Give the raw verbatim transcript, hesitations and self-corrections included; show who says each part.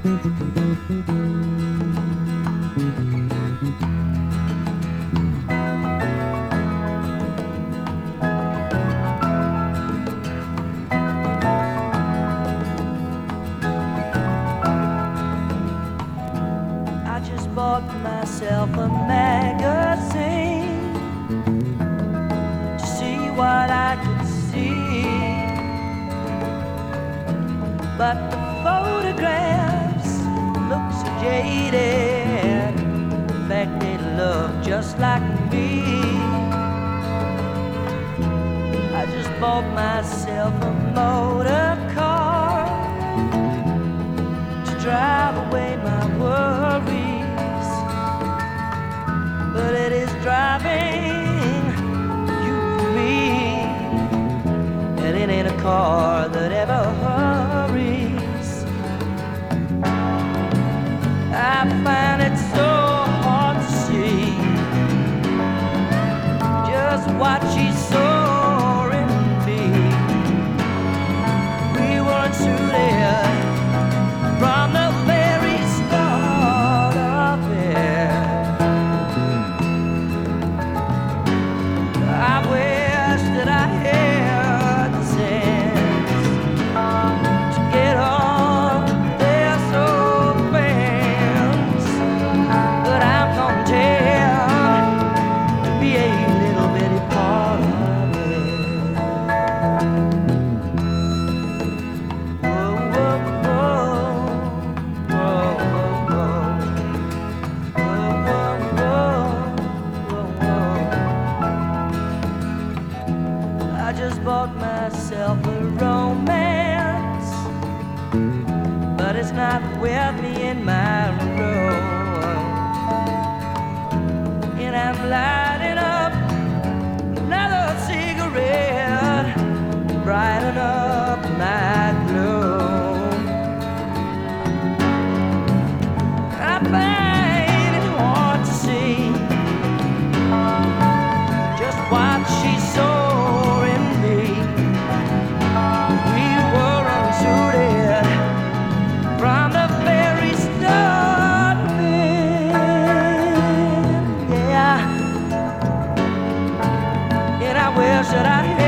Speaker 1: I just bought myself a magazine to see what I could see, but the photographs look so jaded. In fact, they look just like me. I just bought myself a motor car to drive away my worries, but it is driving you and me, and it ain't a car that ever hurries. I find it so hard to see just what she saw in me. We weren't suited from the very start of it. I wish that I had the sense to get off their soul fence, but I'm content to be a little bitty part of it. Whoa, whoa, whoa, whoa, whoa, whoa, whoa, whoa, whoa. I just bought myself a romance, but it's not with me in my room, and I'm lighting up another cigarette, brighten up my gloom. I find it hard to see just what she saw in me. We were unsuited from the very start, man. Yeah, and I wish that I had